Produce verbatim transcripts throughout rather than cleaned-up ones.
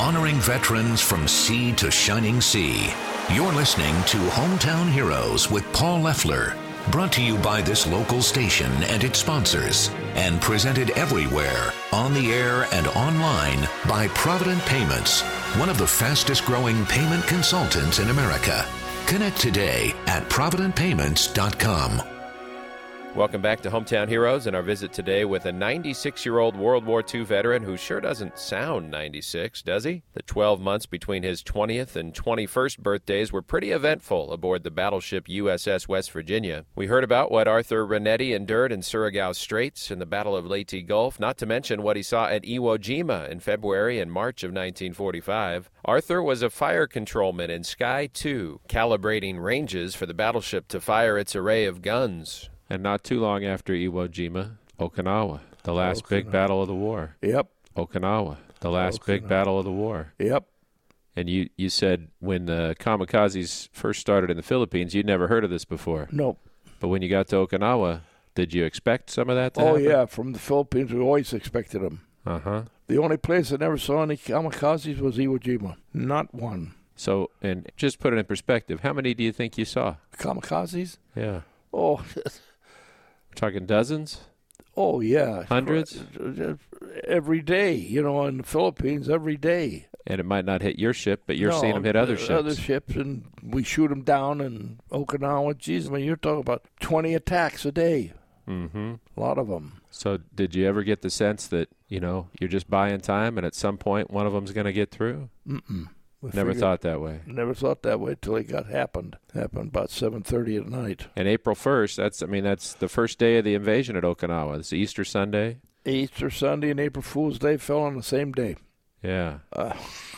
honoring veterans from sea to shining sea. You're listening to Hometown Heroes with Paul Leffler, brought to you by this local station and its sponsors, and presented everywhere, on the air and online, by Provident Payments, one of the fastest growing payment consultants in America. Connect today at provident payments dot com. Welcome back to Hometown Heroes and our visit today with a ninety-six-year-old World War Two veteran who sure doesn't sound ninety-six, does he? The twelve months between his twentieth and twenty-first birthdays were pretty eventful aboard the battleship U S S West Virginia. We heard about what Arthur Renetti endured in Surigao Straits in the Battle of Leyte Gulf, not to mention what he saw at Iwo Jima in February and March of nineteen forty-five. Arthur was a fire controlman in Sky two, calibrating ranges for the battleship to fire its array of guns. And not too long after Iwo Jima, Okinawa, the last Okinawa. big battle of the war. Yep. Okinawa, the last Okinawa. big battle of the war. Yep. And you, you said when the kamikazes first started in the Philippines, you'd never heard of this before. Nope. But when you got to Okinawa, did you expect some of that to Oh, happen? yeah. From the Philippines, we always expected them. Uh-huh. The only place I never saw any kamikazes was Iwo Jima. Not one. So, and just put it in perspective, how many do you think you saw? Kamikazes? Yeah. Oh, We're talking dozens? oh yeah. Hundreds? Every day, you know, in the Philippines, every day. And it might not hit your ship, but you're No, seeing them hit other uh, ships. Other ships, and we shoot them down in Okinawa. Jeez, I mean, you're talking about twenty attacks a day. Mm-hmm. A lot of them. So did you ever get the sense that, you know, you're just buying time and at some point one of them's going to get through? Mm-mm. We Never figured- thought that way. Never thought that way till it got happened. Happened about seven thirty at night. And April first, that's, I mean, that's the first day of the invasion at Okinawa. It's Easter Sunday. Easter Sunday and April Fool's Day fell on the same day. Yeah. Uh,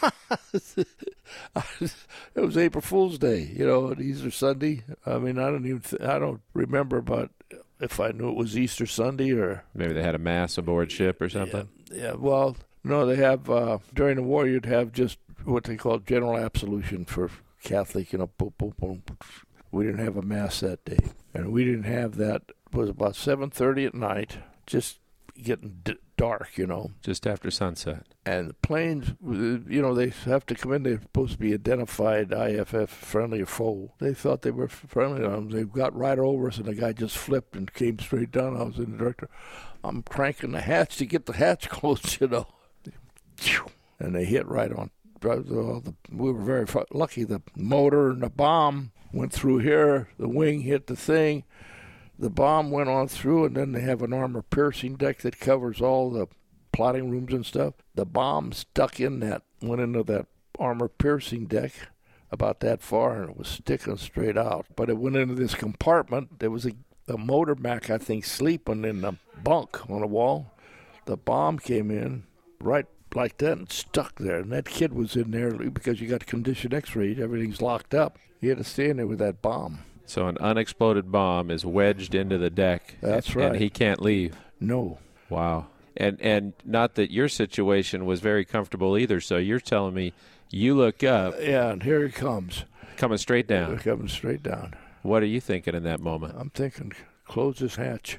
it was April Fool's Day, you know, and Easter Sunday. I mean, I don't even, th- I don't remember, but if I knew it was Easter Sunday or Maybe they had a mass aboard ship or something. Yeah, yeah, well, no, they have, uh, during the war, you'd have just what they call general absolution for Catholic, you know, boom, boom, boom. We didn't have a mass that day. And we didn't have that. It was about seven thirty at night, just getting d- dark, you know. Just after sunset. And the planes, you know, they have to come in. They're supposed to be identified I F F, friendly or foe. They thought they were friendly on them. They got right over us, and the guy just flipped and came straight down. I was in the director. I'm cranking the hatch to get the hatch closed, you know. And they hit right on. We were very lucky. The motor and the bomb went through here. The wing hit the thing. The bomb went on through, and then they have an armor-piercing deck that covers all the plotting rooms and stuff. The bomb stuck in that, went into that armor-piercing deck about that far, and it was sticking straight out. But it went into this compartment. There was a, a motor mech, I think, sleeping in the bunk on the wall. The bomb came in right like that and stuck there. And that kid was in there because you got condition x-rays. Everything's locked up. He had to stay in there with that bomb. So an unexploded bomb is wedged into the deck. That's and, right. And he can't leave. No. Wow. And and not that your situation was very comfortable either. So you're telling me you look up. Yeah, and here he comes. Coming straight down. Coming straight down. What are you thinking in that moment? I'm thinking, close this hatch.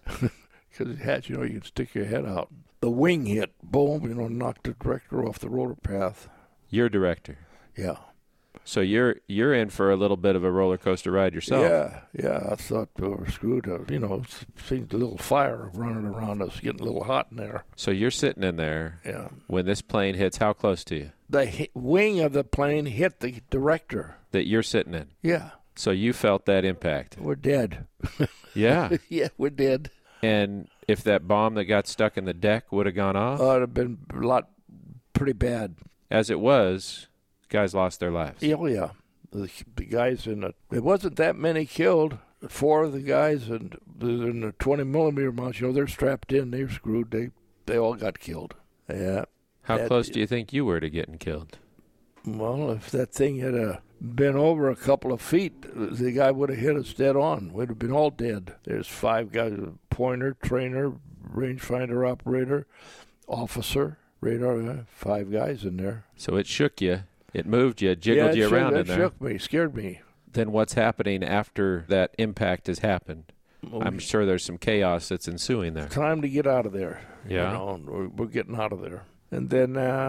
Because the hatch, you know, you can stick your head out. The wing hit, boom, you know, knocked the director off the rotor path. You're director. Yeah. So you're you're in for a little bit of a roller coaster ride yourself. Yeah, yeah. I thought we were screwed. Uh, you know, seemed a little fire running around us, getting a little hot in there. So you're sitting in there. Yeah. When this plane hits, how close to you? The hit, wing of the plane hit the director. That you're sitting in. Yeah. So you felt that impact. We're dead. Yeah. Yeah, we're dead. And if that bomb that got stuck in the deck would have gone off? Uh, it would have been a lot, pretty bad. As it was, guys lost their lives. Yeah, oh, yeah. The, the guys in the, it wasn't that many killed. Four of the guys in, in the twenty millimeter mounts, you know, they're strapped in, they're screwed. They they all got killed. Yeah. How that, close do you think you were to getting killed? Well, if that thing had uh, been over a couple of feet, the guy would have hit us dead on. We'd have been all dead. There's five guys, pointer, trainer, rangefinder operator, officer, radar, uh, five guys in there. So it shook you. It moved you, jiggled yeah, you it around shook, in there. It shook me, scared me. Then what's happening after that impact has happened? Well, I'm sure there's some chaos that's ensuing there. Time to get out of there. Yeah. You know, we're, we're getting out of there. And then uh,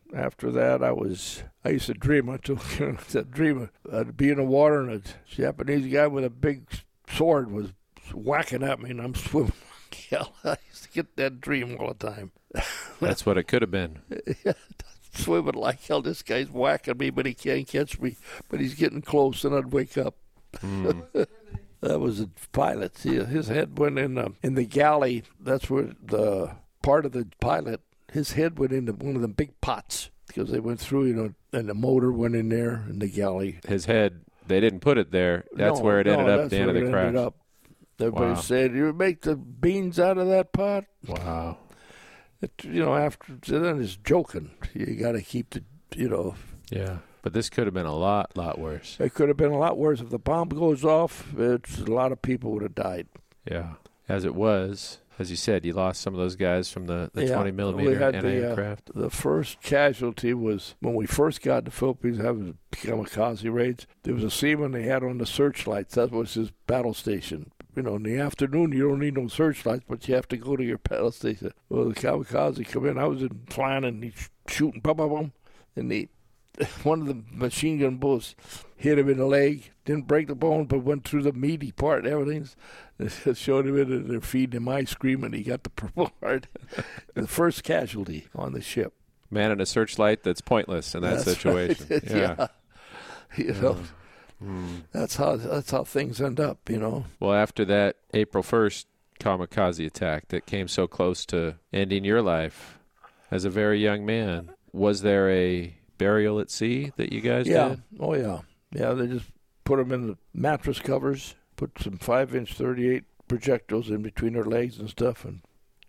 after that, I was, I used to dream, I told you, I said, dream of uh, being in the water and a Japanese guy with a big sword was whacking at me and I'm swimming like hell. I used to get that dream all the time. That's what it could have been. Yeah, swimming like hell. This guy's whacking me, but he can't catch me. But he's getting close, and I'd wake up. Mm. That was a pilot. See, his head went in the, in the galley. That's where the part of the pilot, his head went into one of the big pots because they went through, you know, and the motor went in there in the galley. His head, they didn't put it there. That's no, where it no, ended up at the end of the crash. Up. Everybody Wow. said, "You make the beans out of that pot?" Wow. It, you know, after then it's joking. You got to keep the, you know. Yeah, but this could have been a lot, lot worse. It could have been a lot worse if the bomb goes off. It's a lot of people would have died. Yeah, as it was, as you said, you lost some of those guys from the, the yeah, twenty millimeter anti-aircraft. Uh, the first casualty was when we first got to the Philippines, having kamikaze raids. There was a seaman they had on the searchlights. That was his battle station. You know, in the afternoon, you don't need no searchlights, but you have to go to your battle station. Well, the kamikaze come in. I was in flying and he's shooting, bum, bum, bum. And the, one of the machine gun bullets hit him in the leg. Didn't break the bone, but went through the meaty part and everything. It showed him it, and they're feeding him ice cream, and he got the purple heart. The first casualty on the ship. Man in a searchlight that's pointless in that That's situation. Right. Yeah. yeah. You know. Uh, Mm. That's how that's how things end up, you know. Well, after that April first kamikaze attack that came so close to ending your life as a very young man, was there a burial at sea that you guys yeah. did? Oh, yeah. Yeah, they just put them in the mattress covers, put some five-inch thirty-eight projectiles in between their legs and stuff, and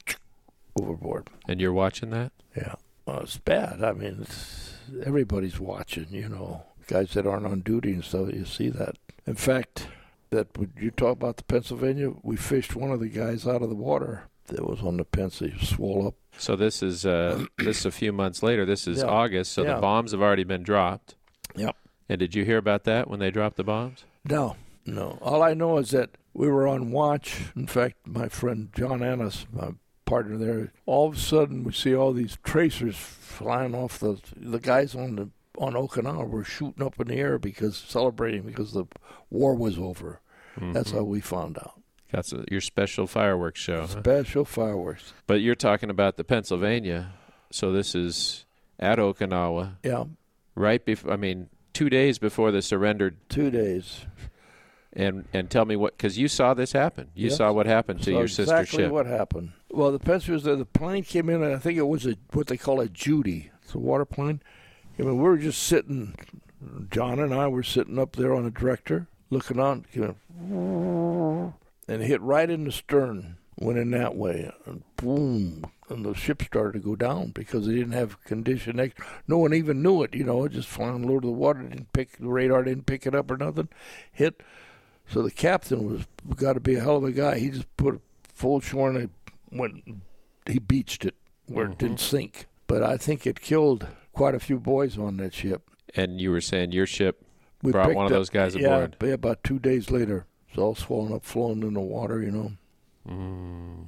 overboard. And you're watching that? Yeah. Well, it's bad. I mean, it's, everybody's watching, you know. Guys that aren't on duty and stuff, you see that. In fact, that when you talk about the Pennsylvania, we fished one of the guys out of the water that was on the Pennsylvania, swole up. So this is uh, this is a few months later. This is Yeah. August, so Yeah. the bombs have already been dropped. Yep. And did you hear about that when they dropped the bombs? No, no. All I know is that we were on watch. In fact, my friend John Annis, my partner there, all of a sudden we see all these tracers flying off the the guys on the on Okinawa were shooting up in the air because celebrating because the war was over. Mm-hmm. That's how we found out. That's a, your special fireworks show. Huh? Special fireworks. But you're talking about the Pennsylvania, so this is at Okinawa. Yeah. Right before, I mean, two days before the surrendered. Two days. And and tell me what, because you saw this happen. You yes. saw what happened to saw your sister exactly ship. what happened. Well, the Pennsylvania, the plane came in, and I think it was a what they call a Judy. It's a water plane. I mean, we were just sitting, John and I were sitting up there on the director, looking on, you know, and it hit right in the stern, went in that way, and boom, and the ship started to go down because they didn't have condition. No one even knew it, you know, it just flying low to the water, didn't pick, the radar didn't pick it up or nothing, hit. So the captain was, got to be a hell of a guy. He just put full shore and it went, he beached it where mm-hmm. it didn't sink. But I think it killed quite a few boys on that ship. And you were saying your ship we brought one of those guys yeah, aboard? Yeah, about two days later. It's all swollen up, flowing in the water, you know. Mm.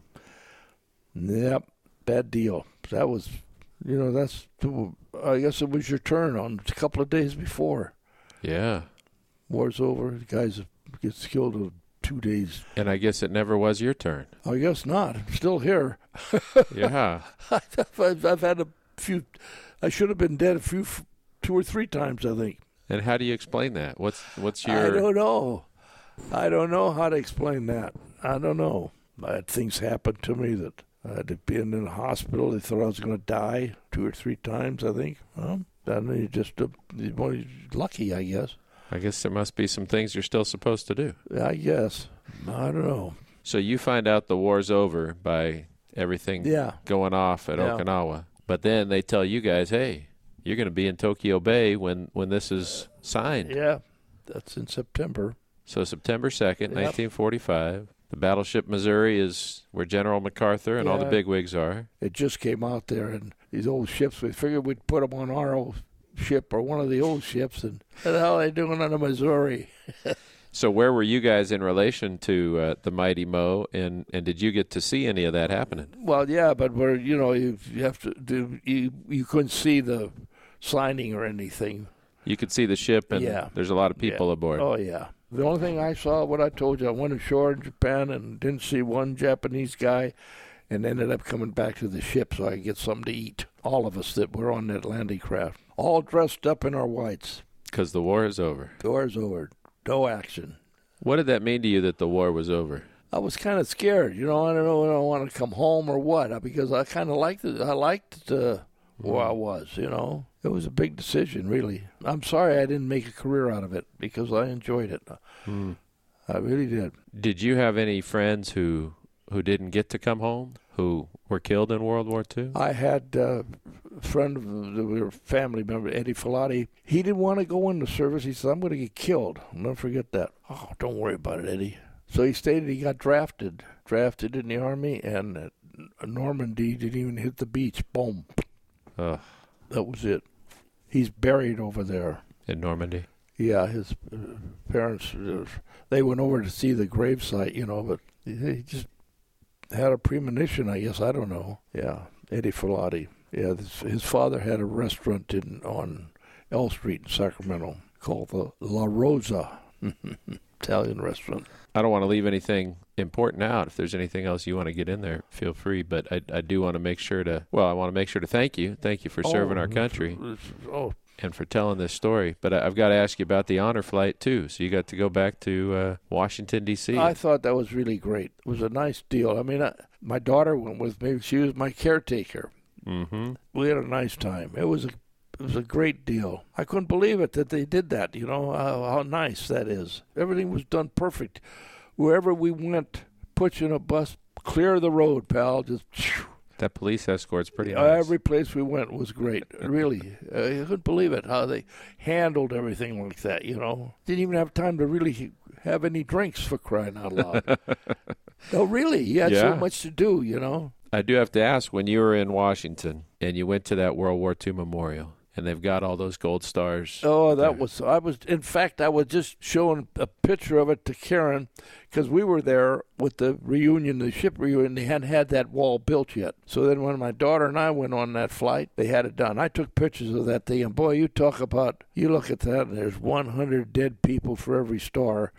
Yep, bad deal. That was, you know, that's, I guess it was your turn on a couple of days before. Yeah. War's over. The guys gets killed in two days. And I guess it never was your turn. I guess not. I'm still here. Yeah. I've, I've had a few, I should have been dead a few, two or three times, I think. And how do you explain that? What's what's your... I don't know. I don't know how to explain that. I don't know. I had things happen to me that I had to be in the hospital. They thought I was going to die two or three times, I think. Well, then you just uh, well, lucky, I guess. I guess there must be some things you're still supposed to do. I guess. I don't know. So you find out the war's over by everything yeah. going off at yeah. Okinawa. But then they tell you guys, hey, you're going to be in Tokyo Bay when, when this is signed. Yeah, that's in September. So September second, yep. nineteen forty-five. The battleship Missouri is where General MacArthur and yeah. all the bigwigs are. It just came out there, and these old ships, we figured we'd put them on our old ship or one of the old ships, and what the hell are they doing on the Missouri? So where were you guys in relation to uh, the Mighty Mo, and, and did you get to see any of that happening? Well, yeah, but we're, you know, you, you have to do, you, you couldn't see the signing or anything. You could see the ship, and yeah. there's a lot of people yeah. aboard. Oh, yeah. The only thing I saw, what I told you, I went ashore in Japan and didn't see one Japanese guy and ended up coming back to the ship so I could get something to eat. All of us that were on that landing craft, all dressed up in our whites. Because the war is over. The war is over. No action. What did that mean to you that the war was over? I was kind of scared. You know, I don't know if I want to come home or what, because I kind of liked it. I liked uh, where I was, you know. It was a big decision, really. I'm sorry I didn't make a career out of it because I enjoyed it. Mm. I really did. Did you have any friends who who didn't get to come home, who were killed in World War Two? I had uh, a friend of the we were family member, Eddie Filati. He didn't want to go in the service. He said, I'm going to get killed. I'll never forget that. Oh, don't worry about it, Eddie. So he stated he got drafted, drafted in the Army, and uh, Normandy didn't even hit the beach. Boom. Ugh. That was it. He's buried over there. In Normandy? Yeah, his uh, parents, uh, they went over to see the gravesite, you know, but he just had a premonition, I guess. I don't know. Yeah, Eddie Filati. Yeah, this, his father had a restaurant in on L Street in Sacramento called the La Rosa, Italian restaurant. I don't want to leave anything important out. If there's anything else you want to get in there, feel free. But I, I do want to make sure to, well, I want to make sure to thank you. Thank you for serving oh, our country oh. and for telling this story. But I, I've got to ask you about the honor flight, too. So you got to go back to uh, Washington, D C I thought that was really great. It was a nice deal. I mean, I, my daughter went with me. She was my caretaker. Mm-hmm. We had a nice time. It was a It was a great deal. I couldn't believe it that they did that, you know, how, how nice that is. Everything was done perfect. Wherever we went, put you in a bus, clear the road, pal. Just that police escort's pretty nice. Every place we went was great. Really. uh, I couldn't believe it, how they handled everything like that, you know. Didn't even have time to really have any drinks, for crying out loud. No, really. You had yeah. so much to do, you know. I do have to ask, when you were in Washington and you went to that World War Two memorial, and they've got all those gold stars. Oh, that there. was, I was, in fact, I was just showing a picture of it to Karen because we were there with the reunion, the ship reunion. They hadn't had that wall built yet. So then when my daughter and I went on that flight, they had it done. I took pictures of that thing, and boy, you talk about, you look at that, and there's one hundred dead people for every star.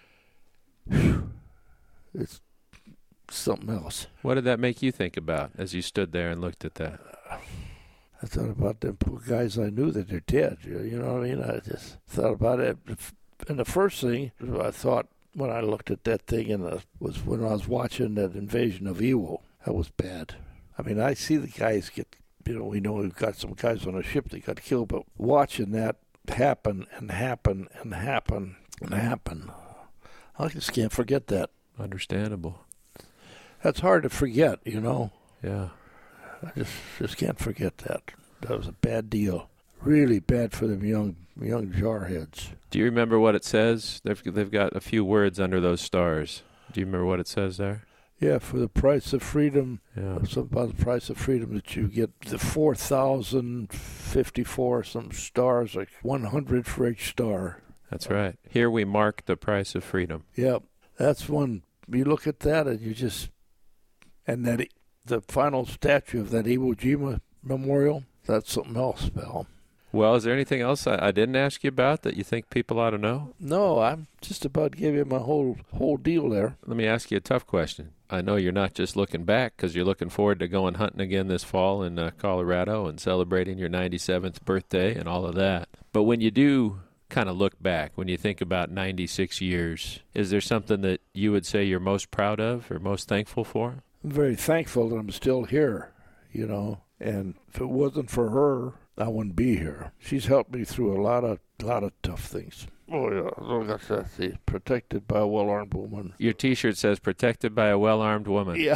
Whew. It's something else. What did that make you think about as you stood there and looked at that? I thought about them poor guys I knew that are dead. You know what I mean? I just thought about it. And the first thing I thought when I looked at that thing and uh, was when I was watching that invasion of Iwo. That was bad. I mean, I see the guys get, you know, we know we've got some guys on a ship that got killed, but watching that happen and happen and happen and happen, I just can't forget that. Understandable. That's hard to forget, you know. Yeah. I just just can't forget that. That was a bad deal. Really bad for them young young jarheads. Do you remember what it says? They've they've got a few words under those stars. Do you remember what it says there? Yeah, for the price of freedom. Yeah. Something about the price of freedom that you get the four thousand fifty-four some stars, like one hundred for each star. That's right. Here we mark the price of freedom. Yeah, that's one. You look at that and you just, and that. The final statue of that Iwo Jima memorial, that's something else, pal. Well, is there anything else I, I didn't ask you about that you think people ought to know? No, I'm just about to give you my whole whole deal there. Let me ask you a tough question. I know you're not just looking back because you're looking forward to going hunting again this fall in uh, Colorado and celebrating your ninety-seventh birthday and all of that. But when you do kind of look back, when you think about ninety-six years, is there something that you would say you're most proud of or most thankful for? I'm very thankful that I'm still here, you know, and if it wasn't for her, I wouldn't be here. She's helped me through a lot of lot of tough things. Oh, yeah, look at that. See, protected by a well-armed woman. Your T-shirt says, protected by a well-armed woman. Yeah.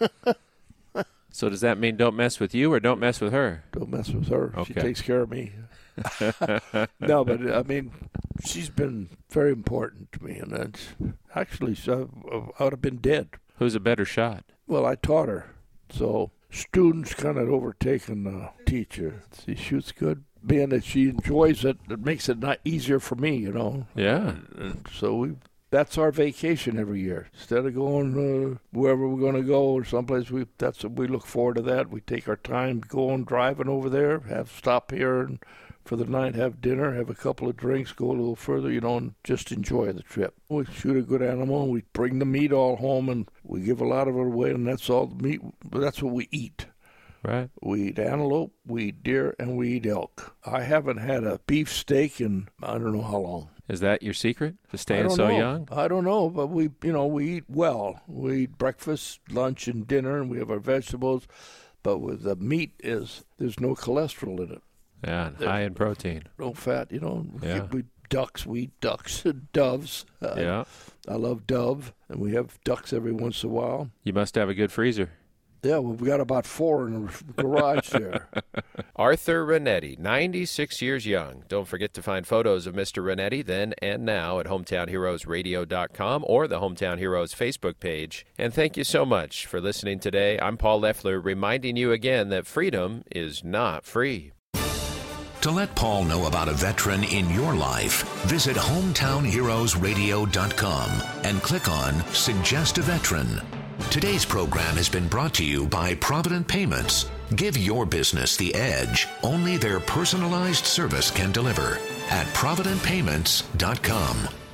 So does that mean don't mess with you or don't mess with her? Don't mess with her. Okay. She takes care of me. No, but, I mean, she's been very important to me, and that's, actually, so I would have been dead. Who's a better shot? Well, I taught her, so students kind of overtaken the teacher. She shoots good. Being that she enjoys it, it makes it not easier for me, you know. Yeah. And so we that's our vacation every year. Instead of going uh, wherever we're going to go or someplace, we that's we look forward to that. We take our time going, driving over there, have stop here and for the night, have dinner, have a couple of drinks, go a little further, you know, and just enjoy the trip. We shoot a good animal, and we bring the meat all home, and we give a lot of it away, and that's all the meat. That's what we eat. Right. We eat antelope, we eat deer, and we eat elk. I haven't had a beef steak in I don't know how long. Is that your secret for I staying don't so know. young? I don't know, but we, you know, we eat well. We eat breakfast, lunch, and dinner, and we have our vegetables. But with the meat, is there's no cholesterol in it. Yeah, and high in protein. No fat, you know. Yeah. We ducks, we eat ducks, doves. Uh, Yeah. I love dove, and we have ducks every once in a while. You must have a good freezer. Yeah, well, we've got about four in the garage there. Arthur Renetti, ninety-six years young. Don't forget to find photos of Mister Renetti then and now at hometown heroes radio dot com or the Hometown Heroes Facebook page. And thank you so much for listening today. I'm Paul Leffler, reminding you again that freedom is not free. To let Paul know about a veteran in your life, visit hometown heroes radio dot com and click on Suggest a Veteran. Today's program has been brought to you by Provident Payments. Give your business the edge only their personalized service can deliver at provident payments dot com.